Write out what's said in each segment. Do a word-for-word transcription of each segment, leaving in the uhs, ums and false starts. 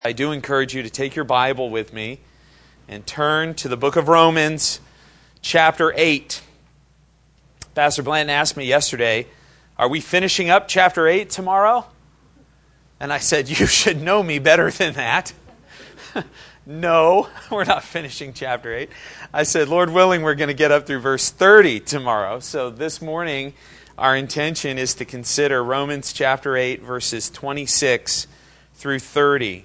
I do encourage you to take your Bible with me and turn to the book of Romans, chapter eight. Pastor Blanton asked me yesterday, are we finishing up chapter eight tomorrow? And I said, you should know me better than that. No, we're not finishing chapter eight. I said, Lord willing, we're going to get up through verse thirty tomorrow. So this morning, our intention is to consider Romans chapter eight, verses twenty-six through thirty.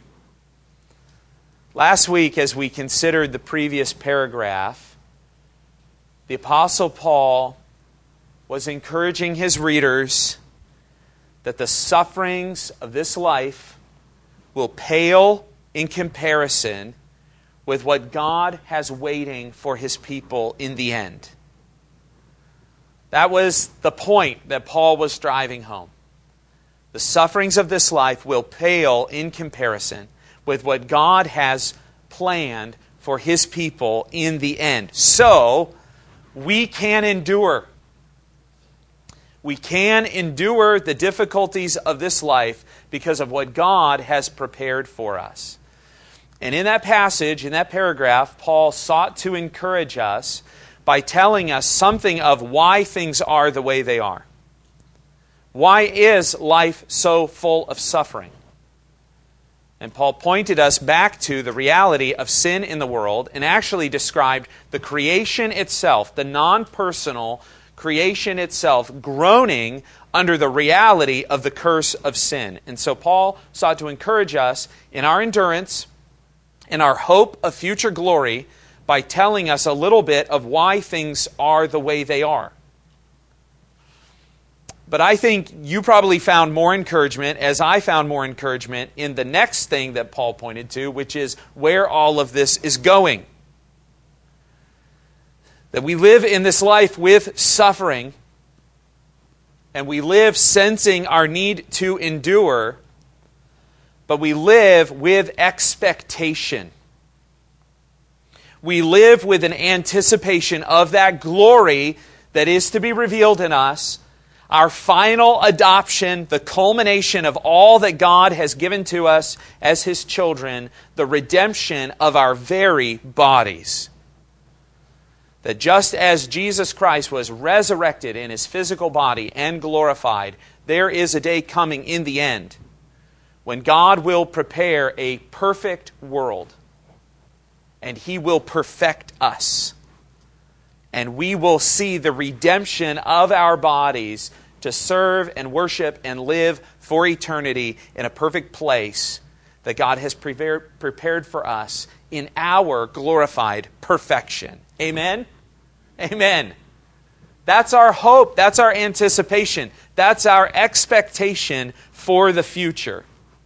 Last week, as we considered the previous paragraph, the Apostle Paul was encouraging his readers that the sufferings of this life will pale in comparison with what God has waiting for His people in the end. That was the point that Paul was driving home. The sufferings of this life will pale in comparison with what God has planned for His people in the end. So, we can endure. We can endure the difficulties of this life because of what God has prepared for us. And in that passage, in that paragraph, Paul sought to encourage us by telling us something of why things are the way they are. Why is life so full of suffering? And Paul pointed us back to the reality of sin in the world and actually described the creation itself, the non-personal creation itself, groaning under the reality of the curse of sin. And so Paul sought to encourage us in our endurance, in our hope of future glory, by telling us a little bit of why things are the way they are. But I think you probably found more encouragement, as I found more encouragement, in the next thing that Paul pointed to, which is where all of this is going. That we live in this life with suffering, and we live sensing our need to endure, but we live with expectation. We live with an anticipation of that glory that is to be revealed in us, our final adoption, the culmination of all that God has given to us as His children, the redemption of our very bodies. That just as Jesus Christ was resurrected in His physical body and glorified, there is a day coming in the end when God will prepare a perfect world and He will perfect us. And we will see the redemption of our bodies to serve and worship and live for eternity in a perfect place that God has prepared prepared for us in our glorified perfection. Amen? Amen. That's our hope. That's our anticipation. That's our expectation for the future.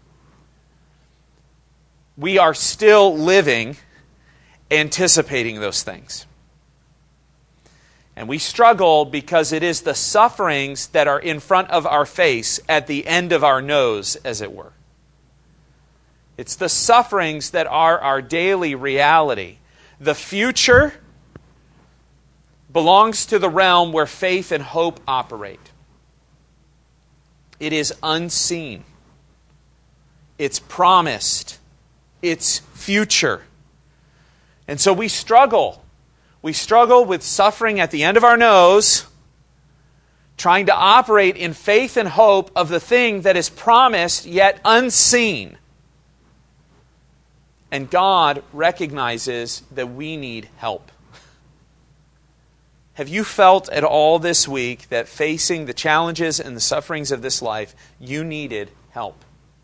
We are still living, anticipating those things. And we struggle because it is the sufferings that are in front of our face at the end of our nose, as it were. It's the sufferings that are our daily reality. The future belongs to the realm where faith and hope operate. It is unseen. It's promised. It's future. And so we struggle. We struggle with suffering at the end of our nose, trying to operate in faith and hope of the thing that is promised yet unseen. And God recognizes that we need help. Have you felt at all this week that facing the challenges and the sufferings of this life, you needed help?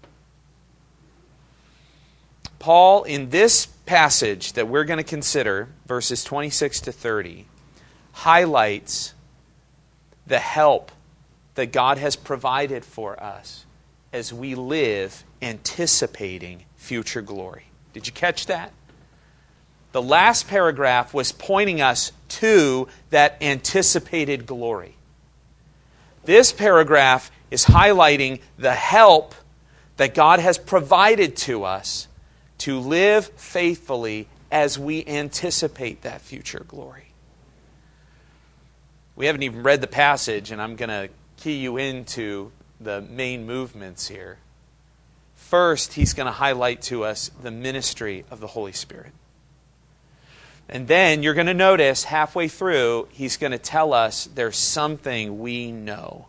Paul, in this passage that we're going to consider, verses twenty-six to thirty, highlights the help that God has provided for us as we live anticipating future glory. Did you catch that? The last paragraph was pointing us to that anticipated glory. This paragraph is highlighting the help that God has provided to us to live faithfully as we anticipate that future glory. We haven't even read the passage, and I'm going to key you into the main movements here. First, he's going to highlight to us the ministry of the Holy Spirit. And then you're going to notice halfway through, he's going to tell us there's something we know.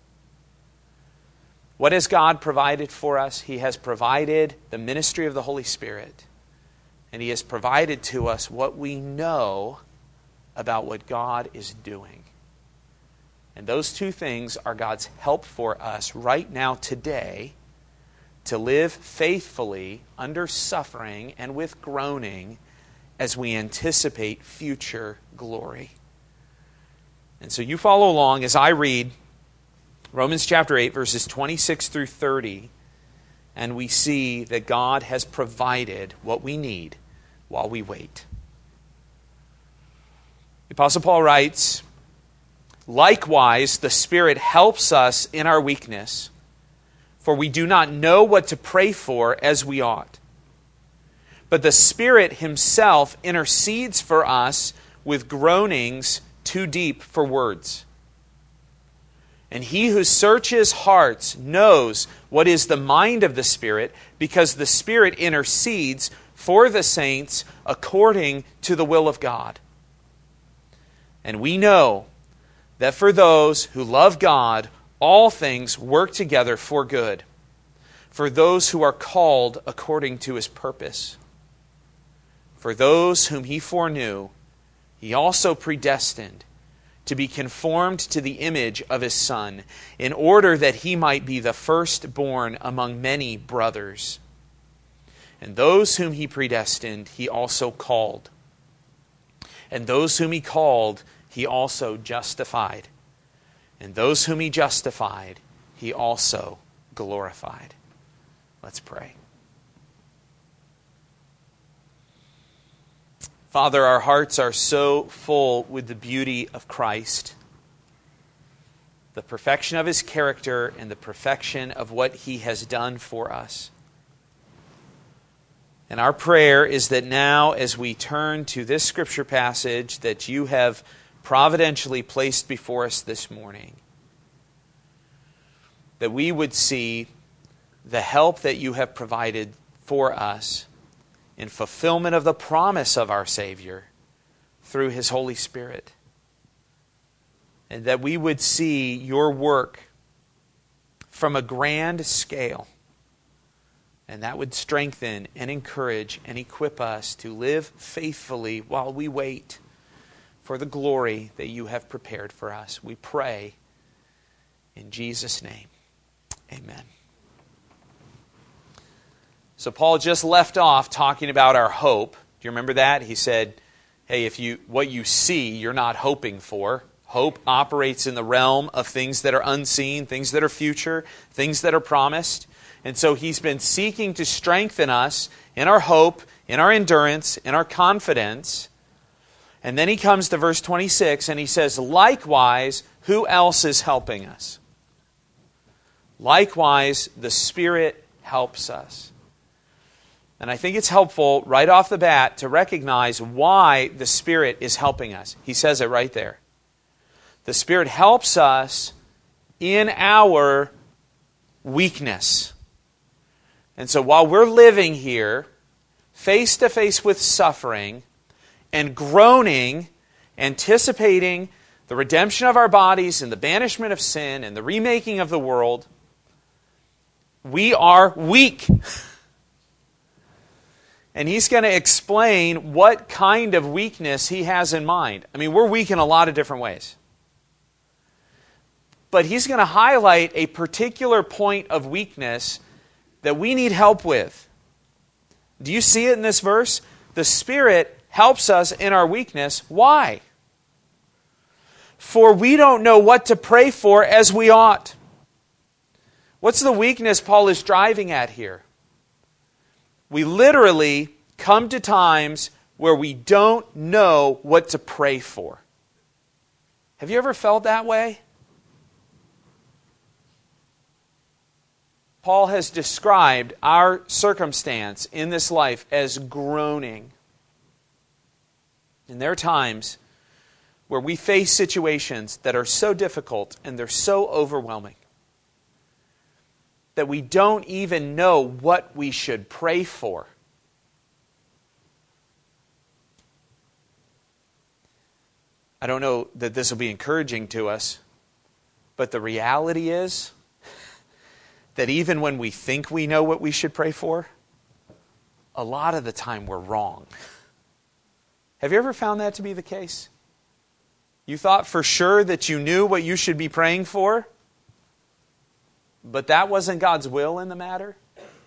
What has God provided for us? He has provided the ministry of the Holy Spirit. And He has provided to us what we know about what God is doing. And those two things are God's help for us right now, today, to live faithfully under suffering and with groaning as we anticipate future glory. And so you follow along as I read Romans chapter eight, verses twenty-six through thirty, and we see that God has provided what we need while we wait. The Apostle Paul writes, "Likewise, the Spirit helps us in our weakness, for we do not know what to pray for as we ought. But the Spirit Himself intercedes for us with groanings too deep for words. And He who searches hearts knows what is the mind of the Spirit, because the Spirit intercedes for the saints according to the will of God. And we know that for those who love God, all things work together for good, for those who are called according to His purpose. For those whom He foreknew, He also predestined to be conformed to the image of His Son, in order that He might be the firstborn among many brothers. And those whom He predestined, He also called. And those whom He called, He also justified. And those whom He justified, He also glorified." Let's pray. Father, our hearts are so full with the beauty of Christ, the perfection of His character and the perfection of what He has done for us. And our prayer is that now, as we turn to this scripture passage that You have providentially placed before us this morning, that we would see the help that You have provided for us in fulfillment of the promise of our Savior through His Holy Spirit. And that we would see Your work from a grand scale. And that would strengthen and encourage and equip us to live faithfully while we wait for the glory that You have prepared for us. We pray in Jesus' name. Amen. So Paul just left off talking about our hope. Do you remember that? He said, hey, if you what you see, you're not hoping for. Hope operates in the realm of things that are unseen, things that are future, things that are promised. And so he's been seeking to strengthen us in our hope, in our endurance, in our confidence. And then he comes to verse twenty-six and he says, likewise, who else is helping us? Likewise, the Spirit helps us. And I think it's helpful right off the bat to recognize why the Spirit is helping us. He says it right there. The Spirit helps us in our weakness. And so while we're living here, face to face with suffering and groaning, anticipating the redemption of our bodies and the banishment of sin and the remaking of the world, we are weak. And he's going to explain what kind of weakness he has in mind. I mean, we're weak in a lot of different ways. But he's going to highlight a particular point of weakness that we need help with. Do you see it in this verse? The Spirit helps us in our weakness. Why? For we don't know what to pray for as we ought. What's the weakness Paul is driving at here? We literally come to times where we don't know what to pray for. Have you ever felt that way? Paul has described our circumstance in this life as groaning. And there are times where we face situations that are so difficult and they're so overwhelming. that we don't even know what we should pray for. I don't know that this will be encouraging to us, but the reality is that even when we think we know what we should pray for, a lot of the time we're wrong. Have you ever found that to be the case? You thought for sure that you knew what you should be praying for, but that wasn't God's will in the matter?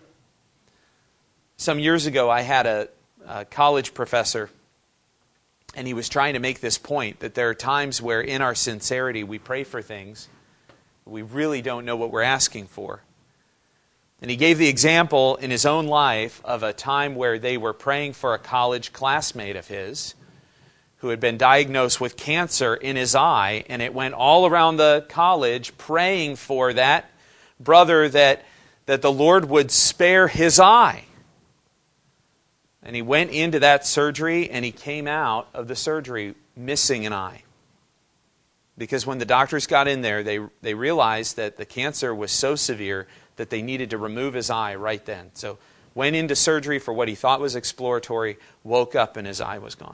Some years ago, I had a, a college professor, and he was trying to make this point, that there are times where in our sincerity we pray for things we really don't know what we're asking for. And he gave the example in his own life of a time where they were praying for a college classmate of his who had been diagnosed with cancer in his eye, and it went all around the college praying for that brother that, that the Lord would spare his eye. And he went into that surgery, and he came out of the surgery missing an eye. Because when the doctors got in there, they, they realized that the cancer was so severe that they needed to remove his eye right then. So went into surgery for what he thought was exploratory, woke up and his eye was gone.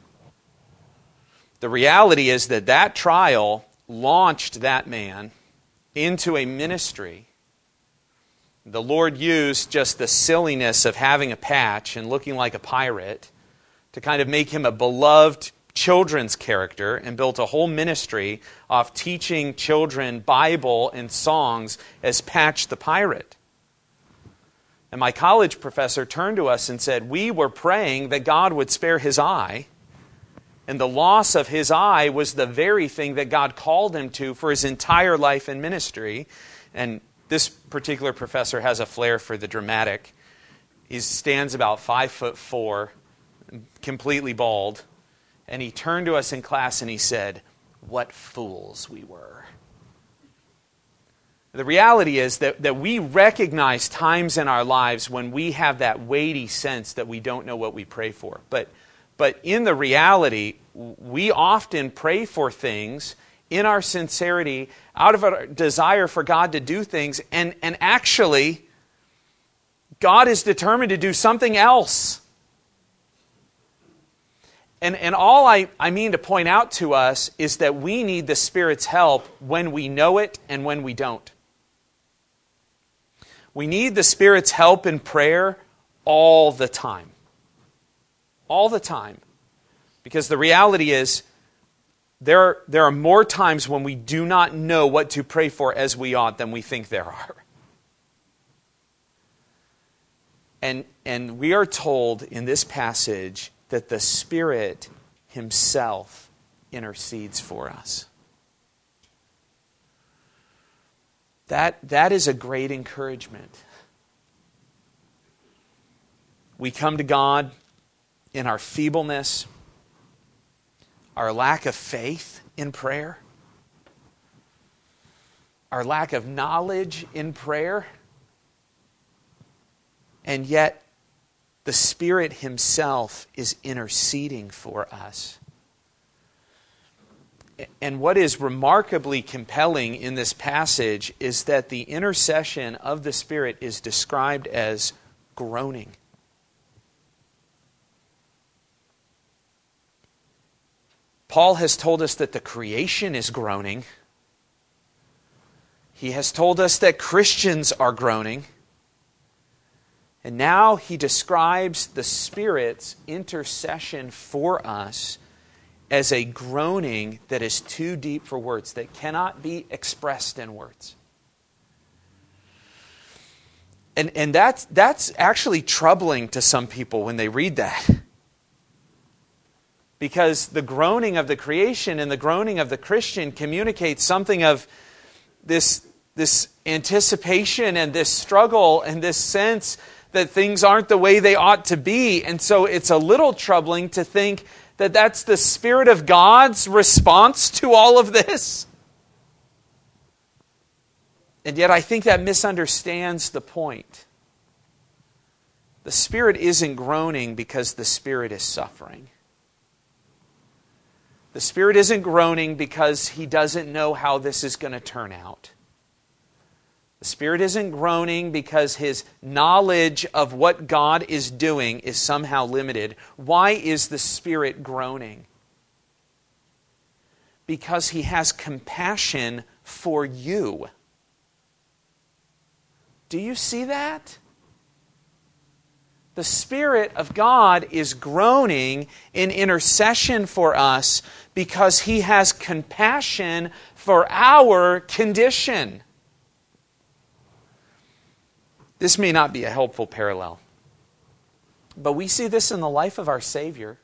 The reality is that that trial launched that man into a ministry. The Lord used just the silliness of having a patch and looking like a pirate to kind of make him a beloved children's character, and built a whole ministry off teaching children Bible and songs as Patch the Pirate. And my college professor turned to us and said, we were praying that God would spare his eye, and the loss of his eye was the very thing that God called him to for his entire life and ministry. And this particular professor has a flair for the dramatic. He stands about five foot four, completely bald. And he turned to us in class and he said, what fools we were. The reality is that, that we recognize times in our lives when we have that weighty sense that we don't know what we pray for. But, but in the reality, we often pray for things in our sincerity, out of a desire for God to do things, and, and actually, God is determined to do something else. And, and all I, I mean to point out to us is that we need the Spirit's help when we know it and when we don't. We need the Spirit's help in prayer all the time. All the time. Because the reality is, there are, there are more times when we do not know what to pray for as we ought than we think there are. And, and we are told in this passage that the Spirit Himself intercedes for us. That, that is a great encouragement. We come to God in our feebleness, our lack of faith in prayer, our lack of knowledge in prayer, and yet the Spirit Himself is interceding for us. And what is remarkably compelling in this passage is that the intercession of the Spirit is described as groaning. Paul has told us that the creation is groaning. He has told us that Christians are groaning. And now he describes the Spirit's intercession for us as a groaning that is too deep for words, that cannot be expressed in words. And, and that's, that's actually troubling to some people when they read that. Because the groaning of the creation and the groaning of the Christian communicates something of this, this anticipation and this struggle and this sense that things aren't the way they ought to be. And so it's a little troubling to think that that's the Spirit of God's response to all of this. And yet I think that misunderstands the point. The Spirit isn't groaning because the Spirit is suffering. The Spirit isn't groaning because He doesn't know how this is going to turn out. The Spirit isn't groaning because His knowledge of what God is doing is somehow limited. Why is the Spirit groaning? Because He has compassion for you. Do you see that? The Spirit of God is groaning in intercession for us because He has compassion for our condition. This may not be a helpful parallel, but we see this in the life of our Savior.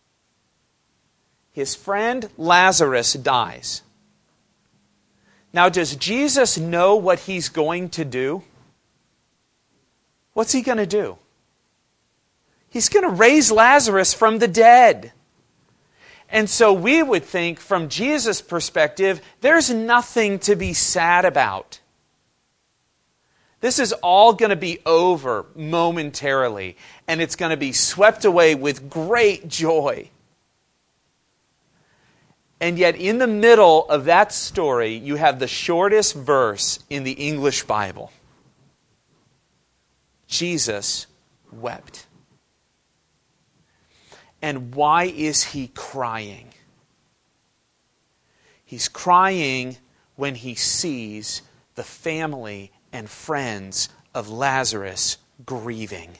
His friend Lazarus dies. Now, does Jesus know what He's going to do? What's He going to do? He's going to raise Lazarus from the dead. And so we would think, from Jesus' perspective, there's nothing to be sad about. This is all going to be over momentarily, and it's going to be swept away with great joy. And yet, in the middle of that story, you have the shortest verse in the English Bible. Jesus wept. And why is He crying? He's crying when He sees the family and friends of Lazarus grieving.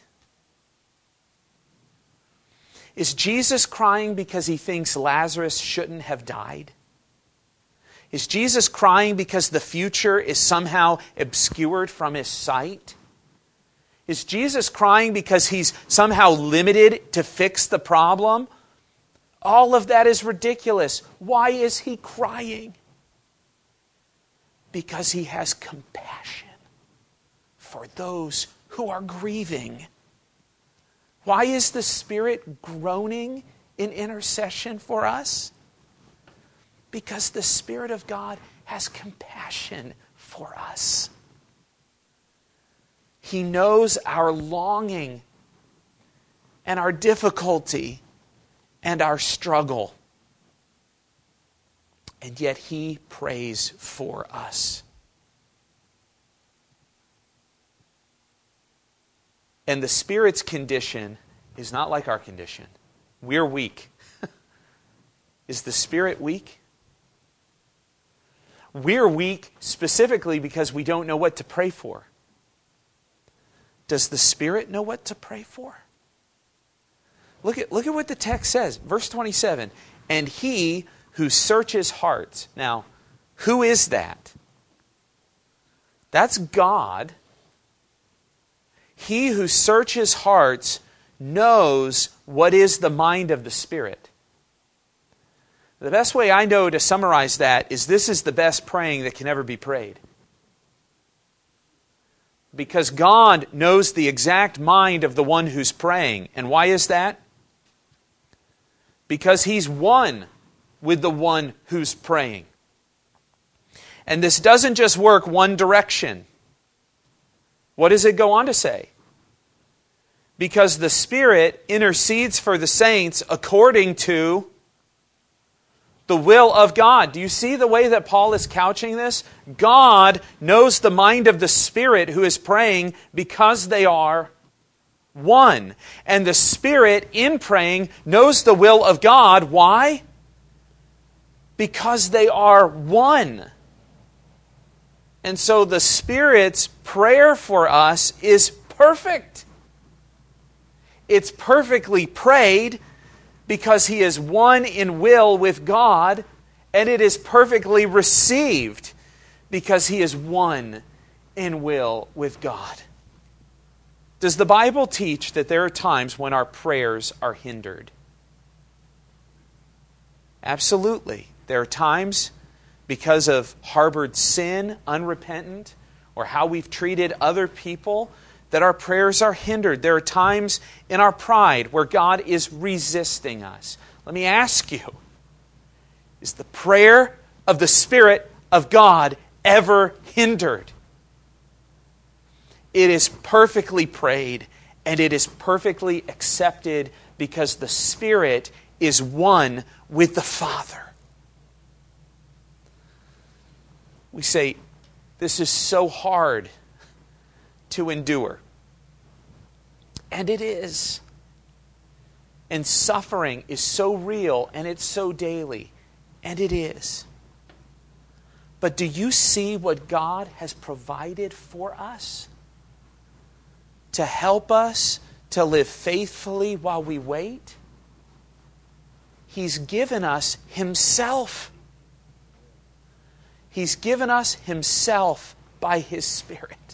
Is Jesus crying because He thinks Lazarus shouldn't have died? Is Jesus crying because the future is somehow obscured from His sight? Is Jesus crying because He's somehow limited to fix the problem? All of that is ridiculous. Why is He crying? Because He has compassion for those who are grieving. Why is the Spirit groaning in intercession for us? Because the Spirit of God has compassion for us. He knows our longing and our difficulty and our struggle. And yet He prays for us. And the Spirit's condition is not like our condition. We're weak. Is the Spirit weak? We're weak specifically because we don't know what to pray for. Does the Spirit know what to pray for? Look at, look at what the text says. Verse twenty-seven. And He who searches hearts. Now, who is that? That's God. He who searches hearts knows what is the mind of the Spirit. The best way I know to summarize that is this is the best praying that can ever be prayed. Because God knows the exact mind of the one who's praying. And why is that? Because He's one with the one who's praying. And this doesn't just work one direction. What does it go on to say? Because the Spirit intercedes for the saints according to the will of God. Do you see the way that Paul is couching this? God knows the mind of the Spirit who is praying because they are one. And the Spirit in praying knows the will of God. Why? Because they are one. And so the Spirit's prayer for us is perfect. It's perfectly prayed because He is one in will with God, and it is perfectly received because He is one in will with God. Does the Bible teach that there are times when our prayers are hindered? Absolutely. There are times because of harbored sin, unrepentant, or how we've treated other people, that our prayers are hindered. There are times in our pride where God is resisting us. Let me ask you, is the prayer of the Spirit of God ever hindered? It is perfectly prayed, and it is perfectly accepted because the Spirit is one with the Father. We say, This is so hard to endure. And it is. And suffering is so real and it's so daily. And it is. But do you see what God has provided for us? To help us to live faithfully while we wait? He's given us Himself. He's given us Himself by His Spirit.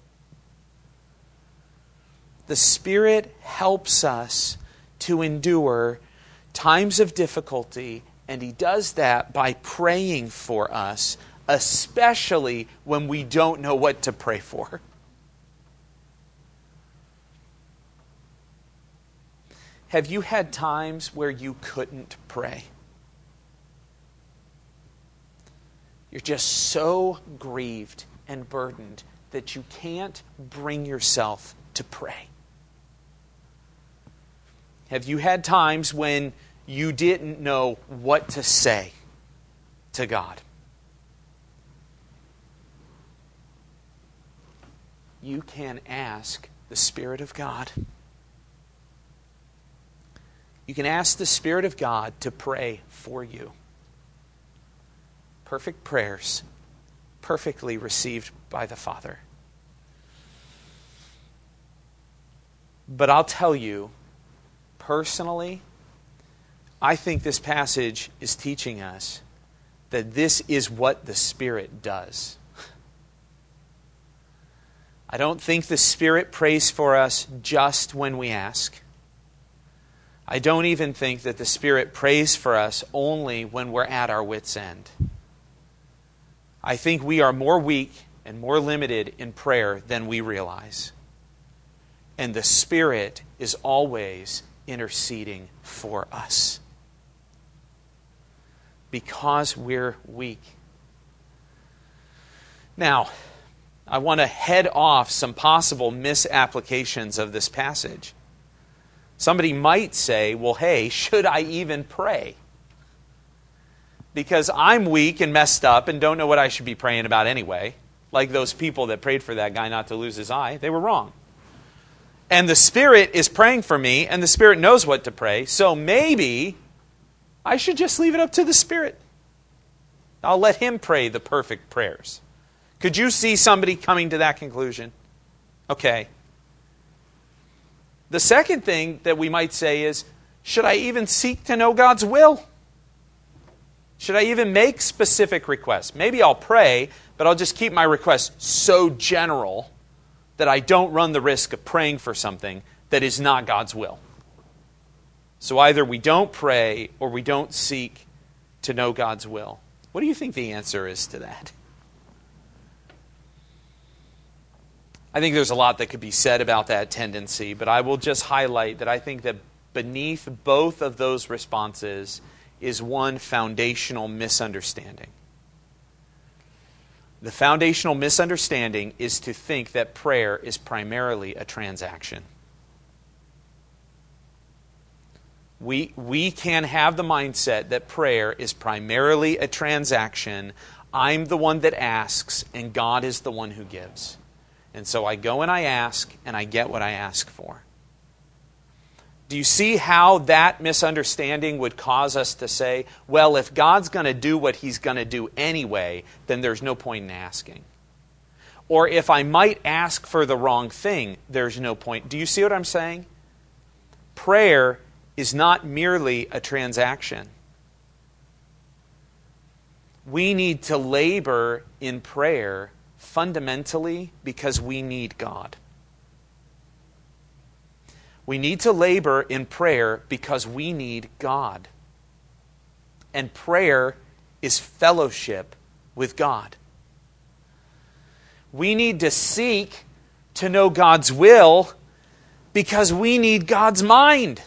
The Spirit helps us to endure times of difficulty, and He does that by praying for us, especially when we don't know what to pray for. Have you had times where you couldn't pray? You're just so grieved and burdened that you can't bring yourself to pray. Have you had times when you didn't know what to say to God? You can ask the Spirit of God. You can ask the Spirit of God to pray for you. Perfect prayers, perfectly received by the Father. But I'll tell you, personally, I think this passage is teaching us that this is what the Spirit does. I don't think the Spirit prays for us just when we ask. I don't even think that the Spirit prays for us only when we're at our wits' end. I think we are more weak and more limited in prayer than we realize. And the Spirit is always interceding for us. Because we're weak. Now, I want to head off some possible misapplications of this passage. Somebody might say, well, hey, should I even pray? Because I'm weak and messed up and don't know what I should be praying about anyway. Like those people that prayed for that guy not to lose his eye. They were wrong. And the Spirit is praying for me, and the Spirit knows what to pray. So maybe I should just leave it up to the Spirit. I'll let Him pray the perfect prayers. Could you see somebody coming to that conclusion? Okay. The second thing that we might say is, should I even seek to know God's will? Should I even make specific requests? Maybe I'll pray, but I'll just keep my requests so general that I don't run the risk of praying for something that is not God's will. So either we don't pray or we don't seek to know God's will. What do you think the answer is to that? I think there's a lot that could be said about that tendency, but I will just highlight that I think that beneath both of those responses is one foundational misunderstanding. The foundational misunderstanding is to think that prayer is primarily a transaction. We, we can have the mindset that prayer is primarily a transaction. I'm the one that asks, and God is the one who gives. And so I go and I ask, and I get what I ask for. Do you see how that misunderstanding would cause us to say, well, if God's going to do what He's going to do anyway, then there's no point in asking. Or if I might ask for the wrong thing, there's no point. Do you see what I'm saying? Prayer is not merely a transaction. We need to labor in prayer fundamentally because we need God. We need to labor in prayer because we need God. And prayer is fellowship with God. We need to seek to know God's will because we need God's mind.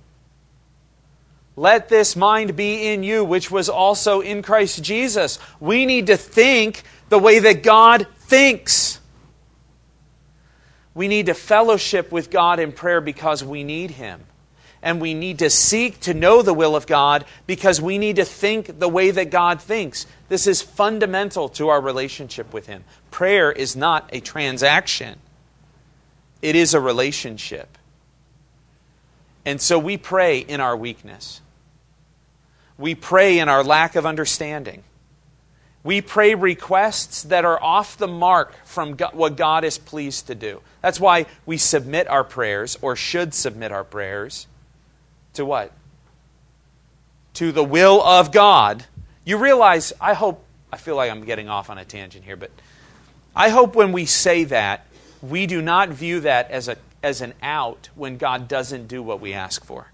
Let this mind be in you, which was also in Christ Jesus. We need to think the way that God thinks. We need to fellowship with God in prayer because we need Him. and we need to seek to know the will of God because we need to think the way that God thinks. This is fundamental to our relationship with Him. Prayer is not a transaction. It is a relationship. And so we pray in our weakness. We pray in our lack of understanding. We pray requests that are off the mark from God, what God is pleased to do. That's why we submit our prayers, or should submit our prayers, to what? To the will of God. You realize, I hope, I feel like I'm getting off on a tangent here, but I hope when we say that, we do not view that as a as an out when God doesn't do what we ask for.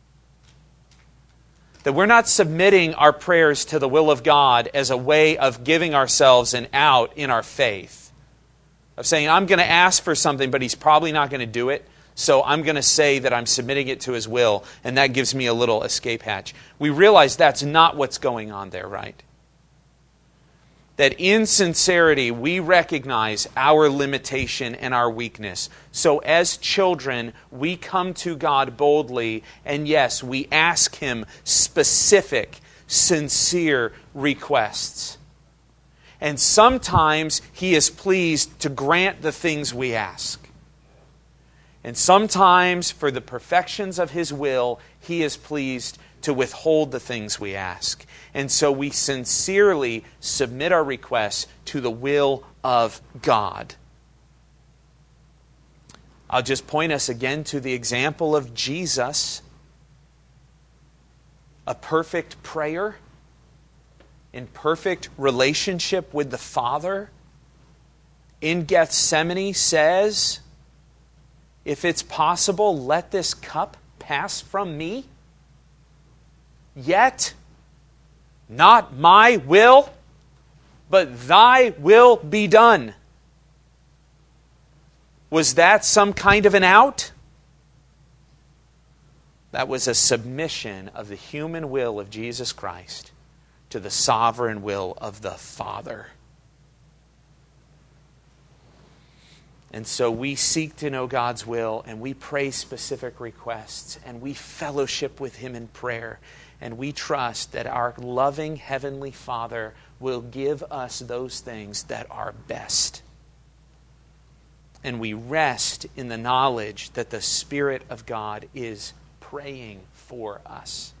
That we're not submitting our prayers to the will of God as a way of giving ourselves an out in our faith. Of saying, I'm going to ask for something, but He's probably not going to do it, so I'm going to say that I'm submitting it to His will, and that gives me a little escape hatch. We realize that's not what's going on there, right? That in sincerity, we recognize our limitation and our weakness. So as children, we come to God boldly, and yes, we ask Him specific, sincere requests. And sometimes He is pleased to grant the things we ask. And sometimes, for the perfections of His will, He is pleased to withhold the things we ask. And so we sincerely submit our requests to the will of God. I'll just point us again to the example of Jesus, a perfect prayer, in perfect relationship with the Father. In Gethsemane says, if it's possible, let this cup pass from me. Yet, not my will, but thy will be done. Was that some kind of an out? That was a submission of the human will of Jesus Christ to the sovereign will of the Father. And so we seek to know God's will, and we pray specific requests, and we fellowship with Him in prayer. And we trust that our loving Heavenly Father will give us those things that are best. And we rest in the knowledge that the Spirit of God is praying for us.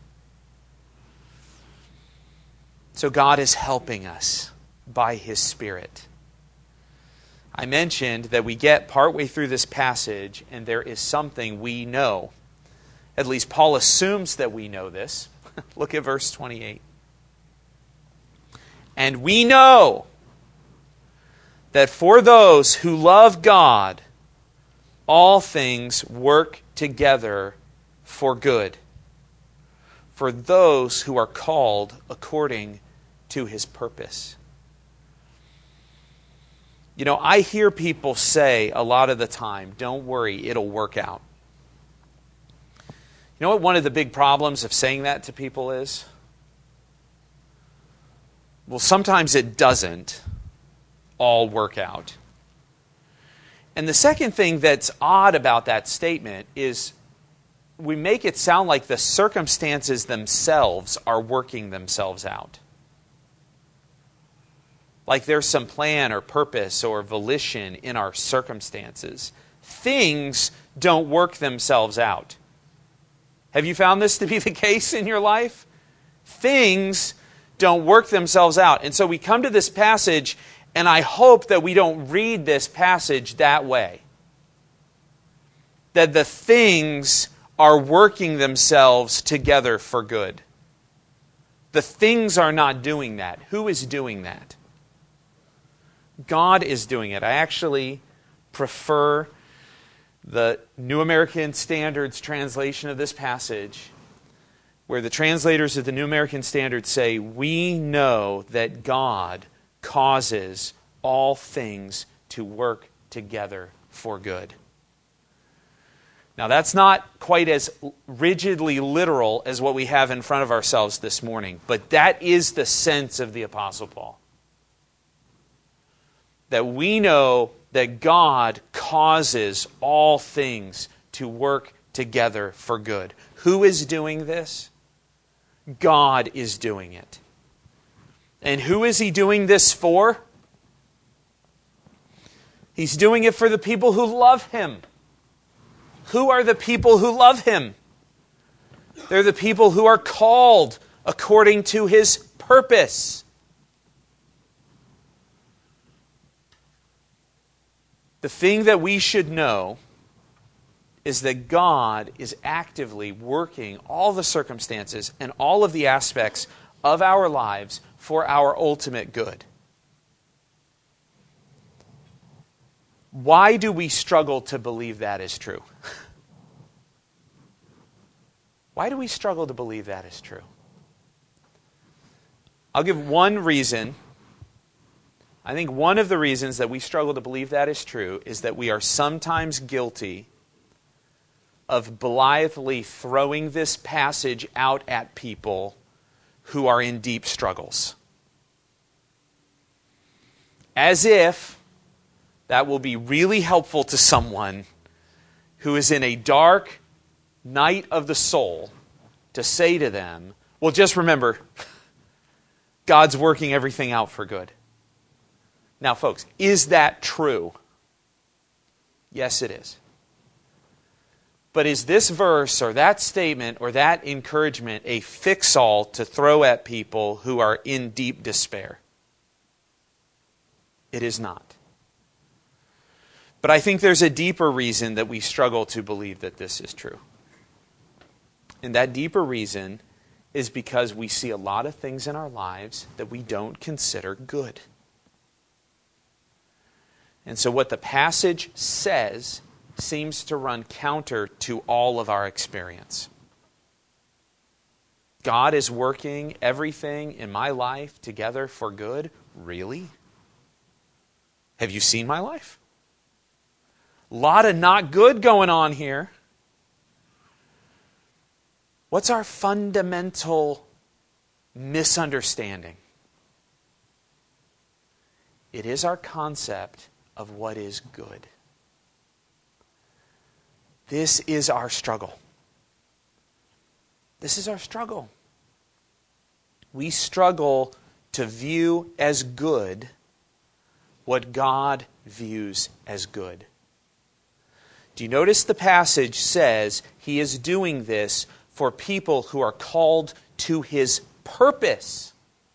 So God is helping us by His Spirit. I mentioned that we get partway through this passage and there is something we know. At least Paul assumes that we know this. Look at verse twenty-eight. And we know that for those who love God, all things work together for good, for those who are called according to His purpose. You know, I hear people say a lot of the time, don't worry, it'll work out. You know what one of the big problems of saying that to people is? Well, sometimes it doesn't all work out. And the second thing that's odd about that statement is we make it sound like the circumstances themselves are working themselves out. Like there's some plan or purpose or volition in our circumstances. Things don't work themselves out. Have you found this to be the case in your life? Things don't work themselves out. And so we come to this passage, and I hope that we don't read this passage that way. That the things are working themselves together for good. The things are not doing that. Who is doing that? God is doing it. I actually prefer the New American Standard's translation of this passage, where the translators of the New American Standard say, we know that God causes all things to work together for good. Now, that's not quite as rigidly literal as what we have in front of ourselves this morning, but that is the sense of the Apostle Paul. That we know that God causes all things to work together for good. Who is doing this? God is doing it. And who is He doing this for? He's doing it for the people who love Him. Who are the people who love Him? They're the people who are called according to His purpose. The thing that we should know is that God is actively working all the circumstances and all of the aspects of our lives for our ultimate good. Why do we struggle to believe that is true? Why do we struggle to believe that is true? I'll give one reason. I think one of the reasons that we struggle to believe that is true is that we are sometimes guilty of blithely throwing this passage out at people who are in deep struggles. As if that will be really helpful to someone who is in a dark night of the soul to say to them, well, just remember, God's working everything out for good. Now, folks, is that true? Yes, it is. But is this verse or that statement or that encouragement a fix-all to throw at people who are in deep despair? It is not. But I think there's a deeper reason that we struggle to believe that this is true. And that deeper reason is because we see a lot of things in our lives that we don't consider good. And so what the passage says seems to run counter to all of our experience. God is working everything in my life together for good? Really? Have you seen my life? A lot of not good going on here. What's our fundamental misunderstanding? It is our concept of what is good. This is our struggle. This is our struggle. We struggle to view as good what God views as good. Do you notice the passage says He is doing this for people who are called to His purpose?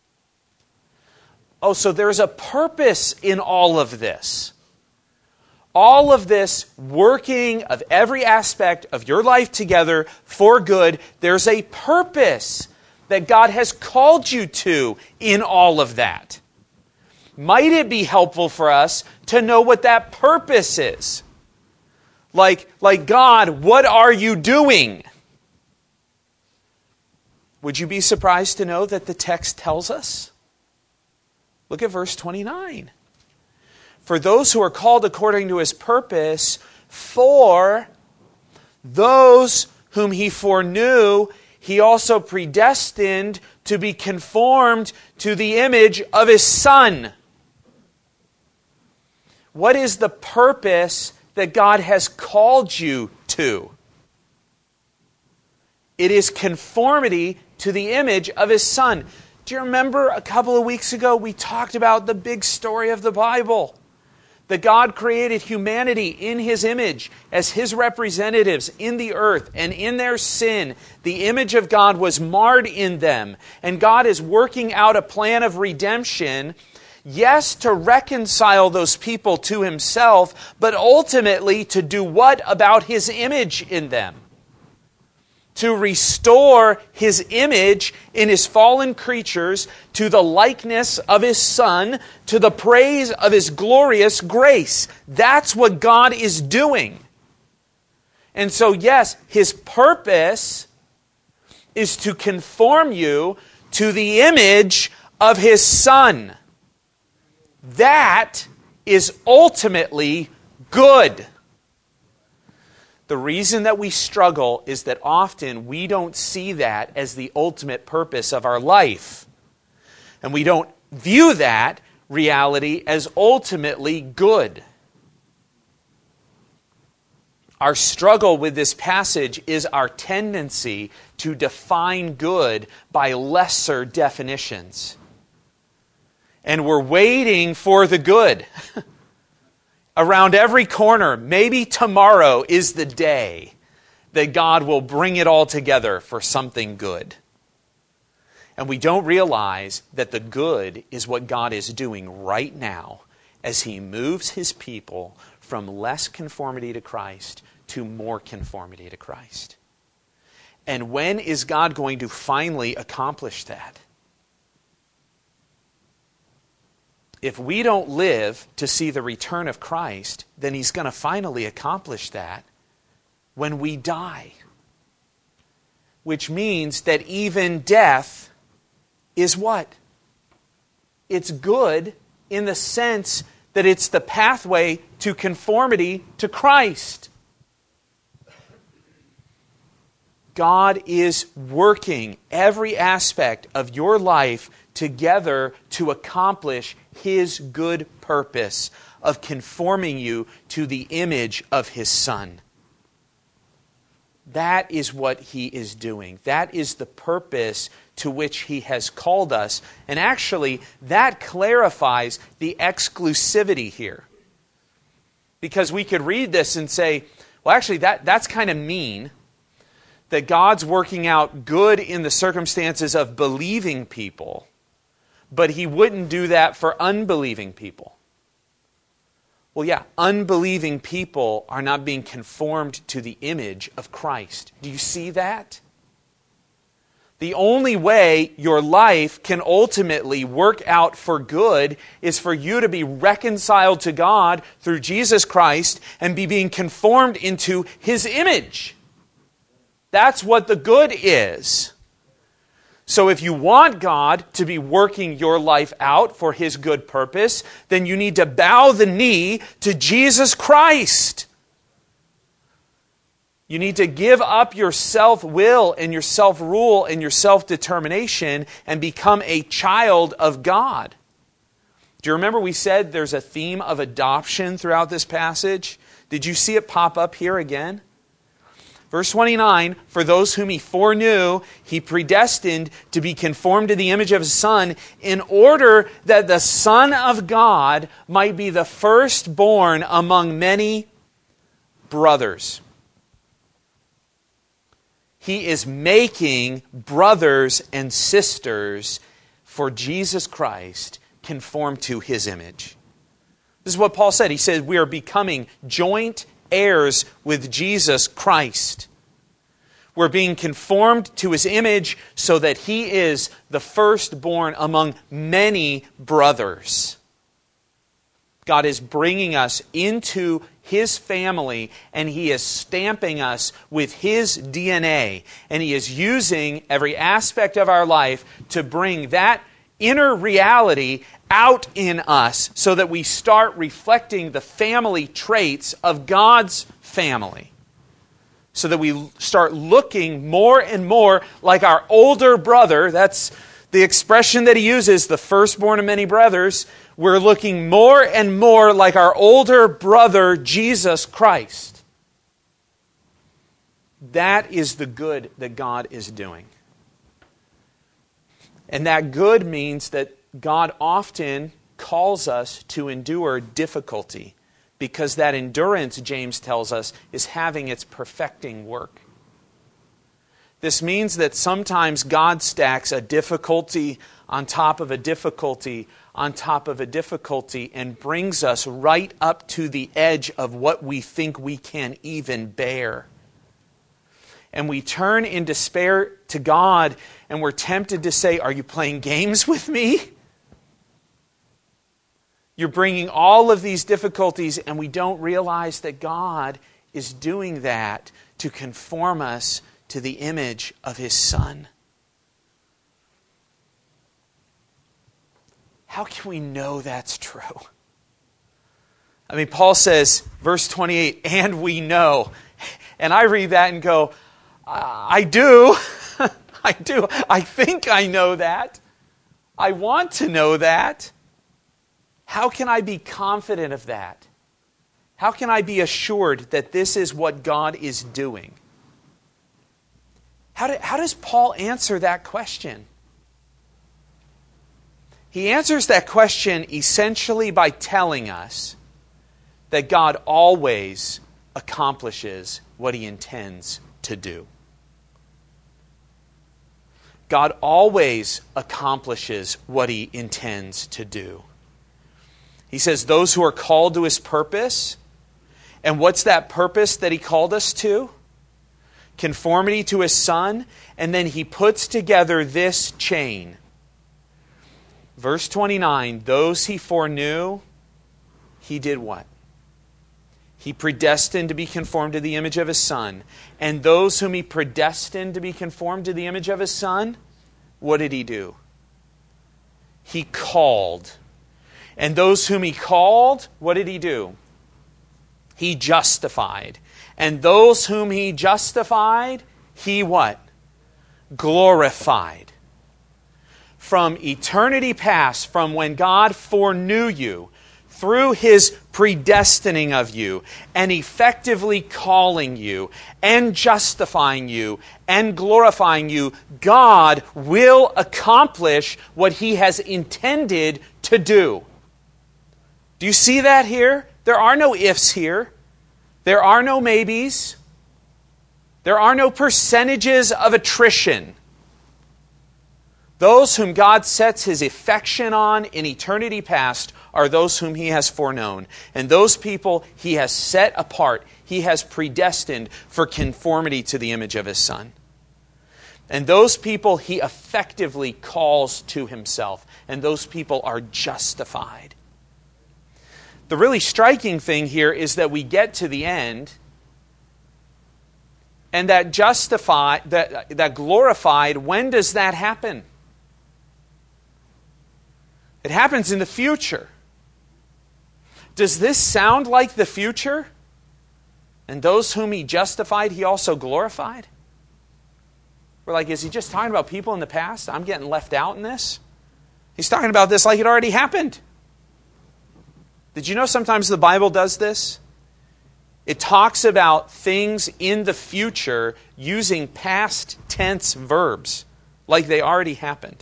Oh, so there's a purpose in all of this. All of this working of every aspect of your life together for good, there's a purpose that God has called you to in all of that. Might it be helpful for us to know what that purpose is? Like, like God, what are you doing? Would you be surprised to know that the text tells us? Look at verse twenty-nine. For those who are called according to His purpose, for those whom He foreknew, He also predestined to be conformed to the image of His Son. What is the purpose that God has called you to? It is conformity to the image of His Son. Do you remember a couple of weeks ago we talked about the big story of the Bible? That God created humanity in His image as His representatives in the earth, and in their sin, the image of God was marred in them. And God is working out a plan of redemption, yes, to reconcile those people to Himself, but ultimately to do what about His image in them? To restore His image in His fallen creatures to the likeness of His Son, to the praise of His glorious grace. That's what God is doing. And so, yes, His purpose is to conform you to the image of His Son. That is ultimately good. The reason that we struggle is that often we don't see that as the ultimate purpose of our life. And we don't view that reality as ultimately good. Our struggle with this passage is our tendency to define good by lesser definitions. And we're waiting for the good. Around every corner, maybe tomorrow is the day that God will bring it all together for something good. And we don't realize that the good is what God is doing right now as He moves His people from less conformity to Christ to more conformity to Christ. And when is God going to finally accomplish that? If we don't live to see the return of Christ, then He's going to finally accomplish that when we die. Which means that even death is what? It's good in the sense that it's the pathway to conformity to Christ. God is working every aspect of your life together to accomplish His good purpose of conforming you to the image of His Son. That is what He is doing. That is the purpose to which He has called us. And actually, that clarifies the exclusivity here. Because we could read this and say, well, actually, that, that's kind of mean, that God's working out good in the circumstances of believing people, but He wouldn't do that for unbelieving people. Well, yeah, unbelieving people are not being conformed to the image of Christ. Do you see that? The only way your life can ultimately work out for good is for you to be reconciled to God through Jesus Christ and be being conformed into His image. That's what the good is. So if you want God to be working your life out for His good purpose, then you need to bow the knee to Jesus Christ. You need to give up your self-will and your self-rule and your self-determination and become a child of God. Do you remember we said there's a theme of adoption throughout this passage? Did you see it pop up here again? Verse twenty-nine, for those whom He foreknew, He predestined to be conformed to the image of His Son, in order that the Son of God might be the firstborn among many brothers. He is making brothers and sisters for Jesus Christ conform to His image. This is what Paul said. He said, we are becoming joint heirs with Jesus Christ. We're being conformed to His image so that He is the firstborn among many brothers. God is bringing us into His family, and He is stamping us with His D N A. And He is using every aspect of our life to bring that inner reality out in us so that we start reflecting the family traits of God's family. So that we start looking more and more like our older brother. That's the expression that he uses, the firstborn of many brothers. We're looking more and more like our older brother, Jesus Christ. That is the good that God is doing. And that good means that God often calls us to endure difficulty, because that endurance, James tells us, is having its perfecting work. This means that sometimes God stacks a difficulty on top of a difficulty on top of a difficulty and brings us right up to the edge of what we think we can even bear. And we turn in despair to God, and we're tempted to say, are you playing games with me? You're bringing all of these difficulties, and we don't realize that God is doing that to conform us to the image of His Son. How can we know that's true? I mean, Paul says, verse twenty-eight, and we know. And I read that and go, I do. I do. I think I know that. I want to know that. How can I be confident of that? How can I be assured that this is what God is doing? How, do, how does Paul answer that question? He answers that question essentially by telling us that God always accomplishes what He intends to do. God always accomplishes what He intends to do. He says, those who are called to His purpose, and what's that purpose that He called us to? Conformity to His Son, and then He puts together this chain. Verse twenty-nine, those He foreknew, He did what? He predestined to be conformed to the image of His Son. And those whom He predestined to be conformed to the image of His Son, what did He do? He called. And those whom He called, what did He do? He justified. And those whom He justified, He what? Glorified. From eternity past, from when God foreknew you, through His predestining of you, and effectively calling you, and justifying you, and glorifying you, God will accomplish what He has intended to do. Do you see that here? There are no ifs here. There are no maybes. There are no percentages of attrition. Those whom God sets His affection on in eternity past are those whom He has foreknown. And those people He has set apart, He has predestined for conformity to the image of His Son. And those people He effectively calls to Himself. And those people are justified. The really striking thing here is that we get to the end, and that justified, that, that glorified, when does that happen? It happens in the future. Does this sound like the future? And those whom He justified, He also glorified? We're like, is He just talking about people in the past? I'm getting left out in this? He's talking about this like it already happened. Did you know sometimes the Bible does this? It talks about things in the future using past tense verbs like they already happened.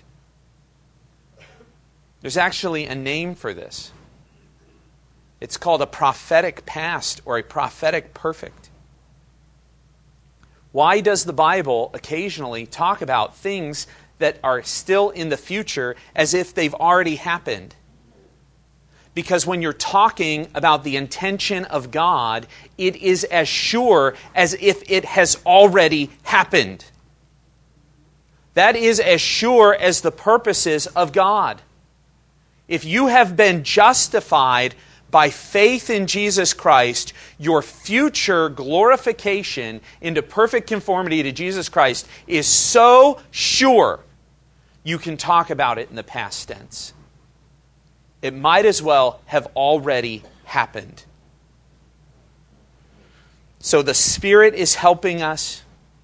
There's actually a name for this. It's called a prophetic past or a prophetic perfect. Why does the Bible occasionally talk about things that are still in the future as if they've already happened? Because when you're talking about the intention of God, it is as sure as if it has already happened. That is as sure as the purposes of God. If you have been justified by faith in Jesus Christ, your future glorification into perfect conformity to Jesus Christ is so sure you can talk about it in the past tense. It might as well have already happened. So the Spirit is helping us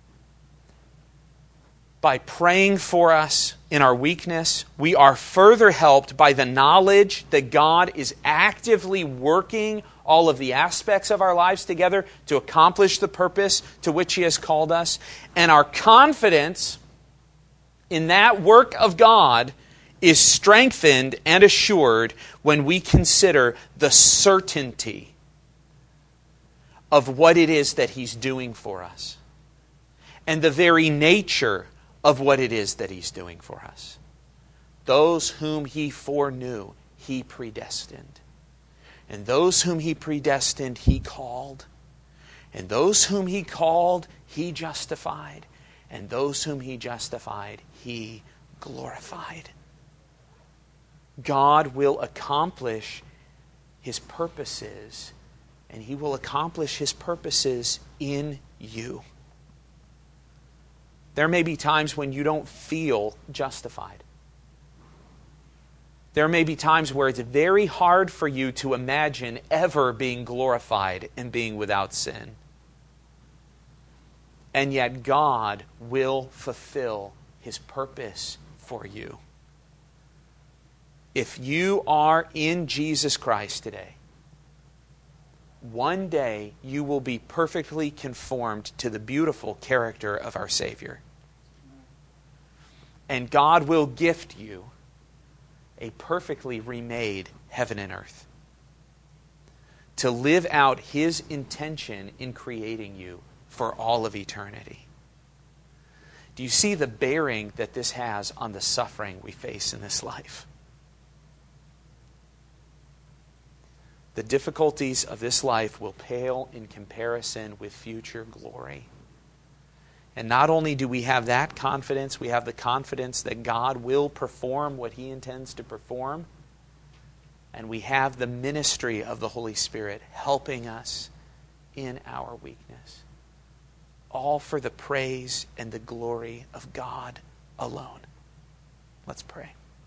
by praying for us in our weakness. We are further helped by the knowledge that God is actively working all of the aspects of our lives together to accomplish the purpose to which He has called us. And our confidence in that work of God is strengthened and assured when we consider the certainty of what it is that He's doing for us and the very nature of what it is that He's doing for us. Those whom He foreknew, He predestined. And those whom He predestined, He called. And those whom He called, He justified. And those whom He justified, He glorified. God will accomplish His purposes, and He will accomplish His purposes in you. There may be times when you don't feel justified. There may be times where it's very hard for you to imagine ever being glorified and being without sin. And yet God will fulfill His purpose for you. If you are in Jesus Christ today, one day you will be perfectly conformed to the beautiful character of our Savior. And God will gift you a perfectly remade heaven and earth to live out His intention in creating you for all of eternity. Do you see the bearing that this has on the suffering we face in this life? The difficulties of this life will pale in comparison with future glory. And not only do we have that confidence, we have the confidence that God will perform what He intends to perform. And we have the ministry of the Holy Spirit helping us in our weakness. All for the praise and the glory of God alone. Let's pray.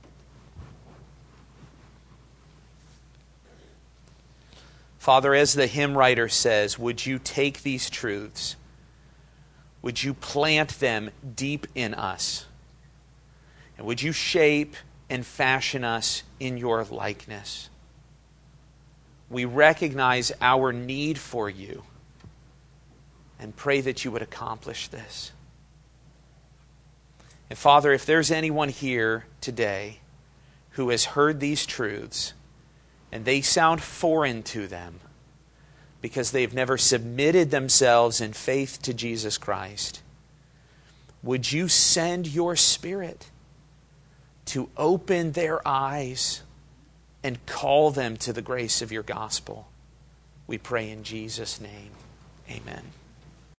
Father, as the hymn writer says, would you take these truths? Would you plant them deep in us? And would you shape and fashion us in your likeness? We recognize our need for you and pray that you would accomplish this. And Father, if there's anyone here today who has heard these truths and they sound foreign to them because they've never submitted themselves in faith to Jesus Christ, would you send your Spirit to open their eyes and call them to the grace of your gospel? We pray in Jesus' name. Amen.